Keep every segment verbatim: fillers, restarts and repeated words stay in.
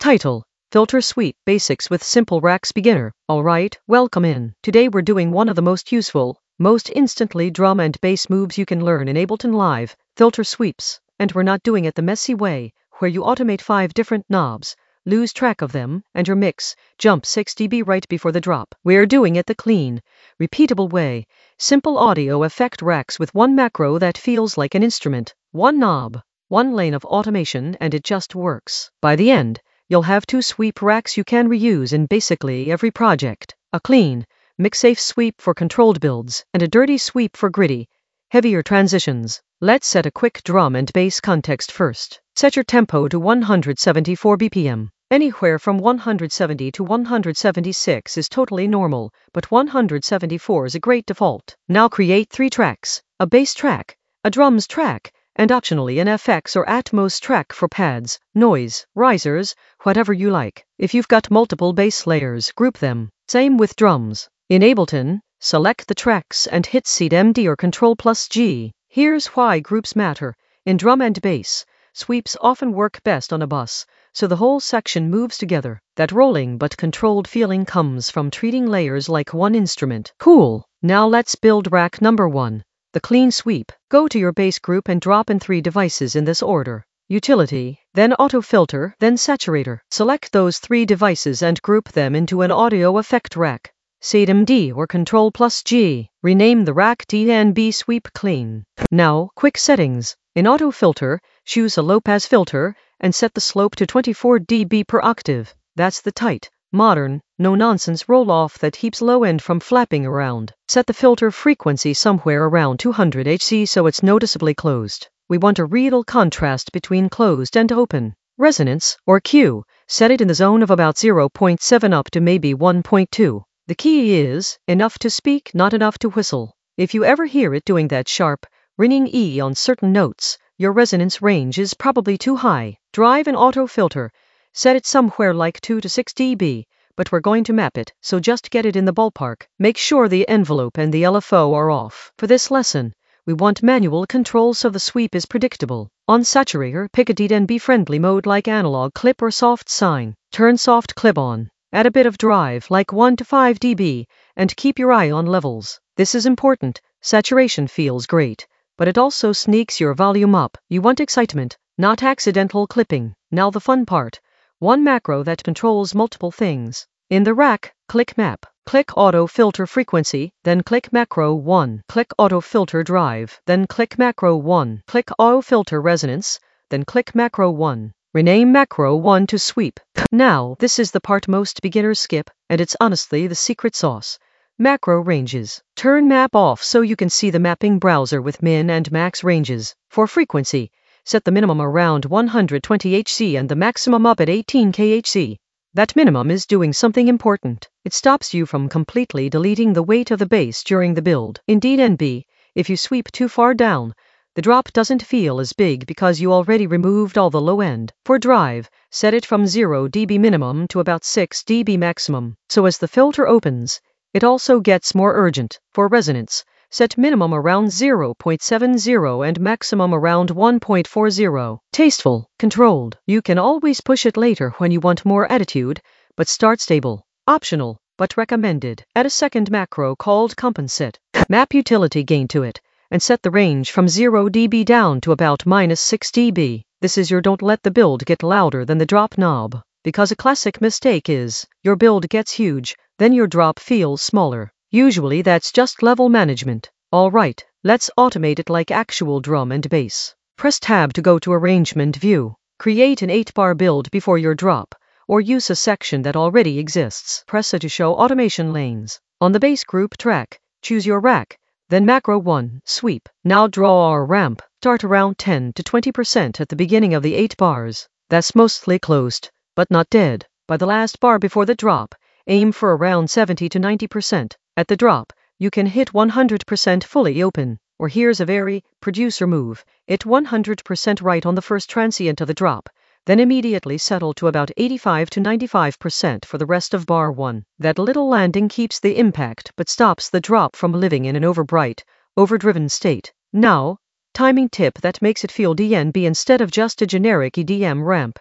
Title: Filter Sweep Basics with Simple Racks Beginner. Alright, welcome in. Today we're doing one of the most useful, most instantly drum and bass moves you can learn in Ableton Live, filter sweeps. And we're not doing it the messy way, where you automate five different knobs, lose track of them, and your mix jump six decibels right before the drop. We're doing it the clean, repeatable way. Simple audio effect racks with one macro that feels like an instrument, one knob, one lane of automation, and it just works. By the end, you'll have two sweep racks you can reuse in basically every project. A clean, mix-safe sweep for controlled builds, and a dirty sweep for gritty, heavier transitions. Let's set a quick drum and bass context first. Set your tempo to one hundred seventy-four B P M. Anywhere from one hundred seventy to one hundred seventy-six is totally normal, but one hundred seventy-four is a great default. Now create three tracks: a bass track, a drums track, and optionally an F X or Atmos track for pads, noise, risers, whatever you like. If you've got multiple bass layers, group them. Same with drums. In Ableton, select the tracks and hit Shift M D or Control plus G. Here's why groups matter. In drum and bass, sweeps often work best on a bus, so the whole section moves together. That rolling but controlled feeling comes from treating layers like one instrument. Cool. Now let's build rack number one. The clean sweep. Go to your bass group and drop in three devices in this order: utility, then auto filter, then saturator. Select those three devices and group them into an audio effect rack. Shift M D or Control plus G. Rename the rack D N B Sweep Clean. Now, quick settings. In auto filter, choose a low pass filter and set the slope to twenty-four decibels per octave. That's the tight, modern, no-nonsense roll-off that keeps low end from flapping around. Set the filter frequency somewhere around two hundred hertz so it's noticeably closed. We want a real contrast between closed and open. Resonance, or Q, set it in the zone of about zero point seven up to maybe one point two. The key is, enough to speak, not enough to whistle. If you ever hear it doing that sharp, ringing E on certain notes, your resonance range is probably too high. Drive an auto filter. Set it somewhere like two to six decibels, but we're going to map it, so just get it in the ballpark. Make sure the envelope and the L F O are off. For this lesson, we want manual control so the sweep is predictable. On saturator, pick a D N B friendly mode like analog clip or soft sine. Turn soft clip on. Add a bit of drive like one to five decibels, and keep your eye on levels. This is important. Saturation feels great, but it also sneaks your volume up. You want excitement, not accidental clipping. Now the fun part. One macro that controls multiple things. In the rack, click Map. Click Auto Filter Frequency, then click Macro one. Click Auto Filter Drive, then click Macro one. Click Auto Filter Resonance, then click Macro one. Rename Macro one to Sweep. Now, this is the part most beginners skip, and it's honestly the secret sauce. Macro ranges. Turn Map off so you can see the mapping browser with min and max ranges. For frequency, set the minimum around one hundred twenty hertz and the maximum up at eighteen kilohertz. That minimum is doing something important. It stops you from completely deleting the weight of the bass during the build. In D N B, if you sweep too far down, the drop doesn't feel as big because you already removed all the low end. For drive, set it from zero decibel minimum to about six decibel maximum. So as the filter opens, it also gets more urgent. For resonance, set minimum around zero point seven zero and maximum around one point four zero. Tasteful, controlled. You can always push it later when you want more attitude, but start stable. Optional, but recommended. Add a second macro called Compensate. Map utility gain to it, and set the range from zero decibel down to about minus six decibels. This is your don't let the build get louder than the drop knob. Because a classic mistake is, your build gets huge, then your drop feels smaller. Usually that's just level management. Alright, let's automate it like actual drum and bass. Press Tab to go to Arrangement View. Create an eight bar build before your drop, or use a section that already exists. Press A to show automation lanes. On the bass group track, choose your rack, then Macro one, Sweep. Now draw our ramp. Start around ten to twenty percent at the beginning of the eight bars. That's mostly closed, but not dead. By the last bar before the drop, aim for around seventy to ninety percent. At the drop, you can hit one hundred percent fully open, or here's a very producer move. Hit one hundred percent right on the first transient of the drop, then immediately settle to about eighty-five to ninety-five percent for the rest of bar one. That little landing keeps the impact but stops the drop from living in an overbright, overdriven state. Now, timing tip that makes it feel D N B instead of just a generic E D M ramp.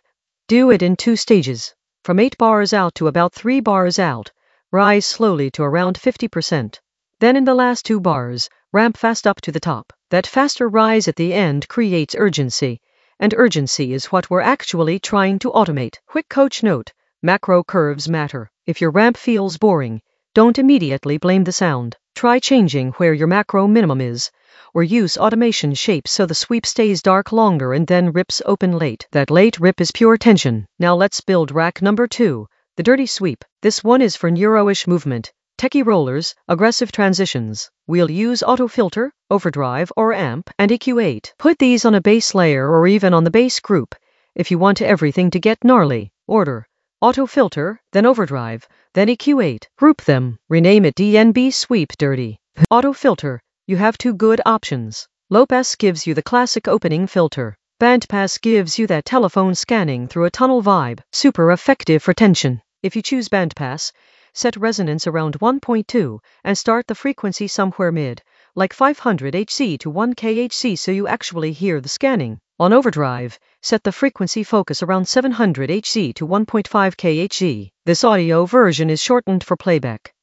Do it in two stages. From eight bars out to about three bars out, rise slowly to around fifty percent. Then in the last two bars, ramp fast up to the top. That faster rise at the end creates urgency, and urgency is what we're actually trying to automate. Quick coach note, macro curves matter. If your ramp feels boring, don't immediately blame the sound. Try changing where your macro minimum is, or use automation shapes so the sweep stays dark longer and then rips open late. That late rip is pure tension. Now let's build rack number two, the dirty sweep. This one is for neuro-ish movement, techie rollers, aggressive transitions. We'll use auto filter, overdrive, or amp, and E Q eight. Put these on a bass layer or even on the bass group if you want everything to get gnarly. Order: auto filter, then overdrive, then E Q eight. Group them. Rename it D N B Sweep Dirty. Auto filter. You have two good options. Low pass gives you the classic opening filter. Band pass gives you that telephone scanning through a tunnel vibe. Super effective for tension. If you choose band pass, set resonance around one point two and start the frequency somewhere mid, like five hundred hertz to one kilohertz so you actually hear the scanning. On overdrive, set the frequency focus around seven hundred hertz to one point five kilohertz. This audio version is shortened for playback.